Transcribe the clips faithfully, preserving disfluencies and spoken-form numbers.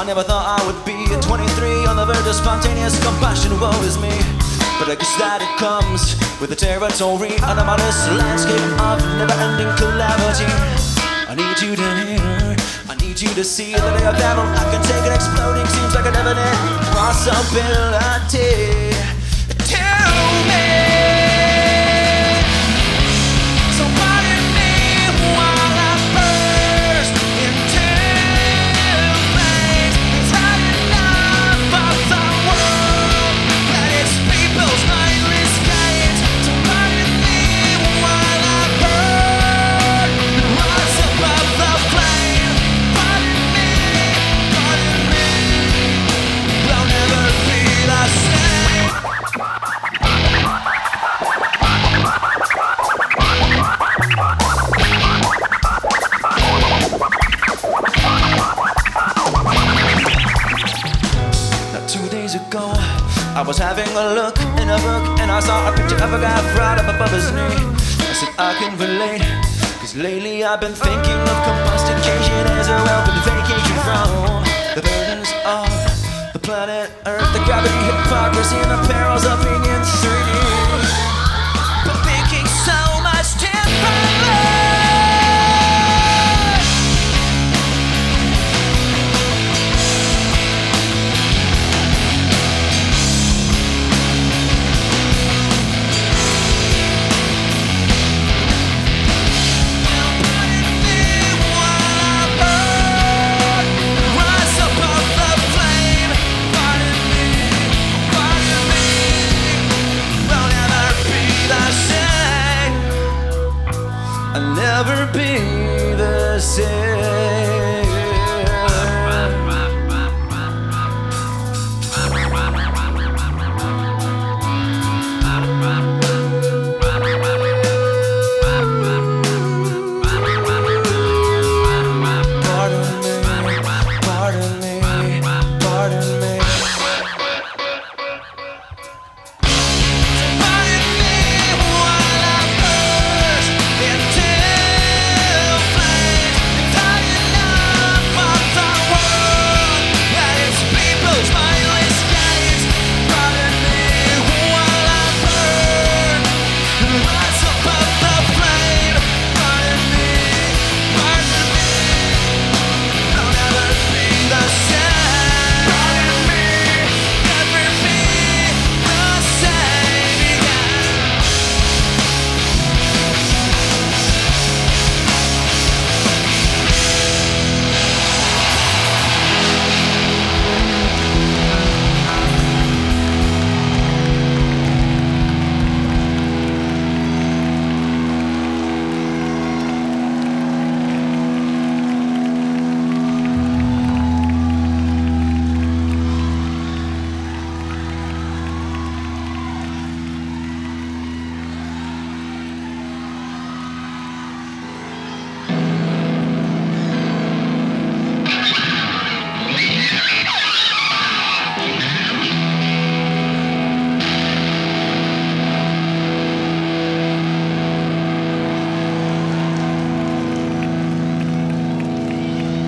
never thought I would be at twenty-three on the verge of spontaneous combustion. Woe is me. But I guess that it comes with the territory, anomalous landscape of never-ending calamity. I need you to hear, I need you to see that I have devil. I can take it exploding, seems like a definite possibility. Tell me. Ago, I was having a look in a book and I saw a picture of a guy right up above his knee. I said I can relate, cause lately I've been thinking of combustication as a welcome vacation from the burdens of the planet Earth, the gravity, hypocrisy, and the perils of being in three D. But thinking so much differently. I'll never be the same. Pardon me, pardon me, pardon me.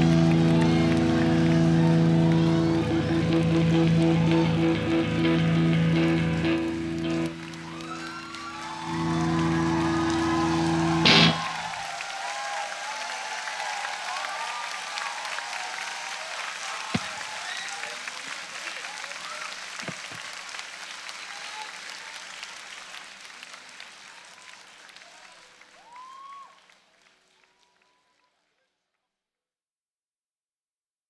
Thank you.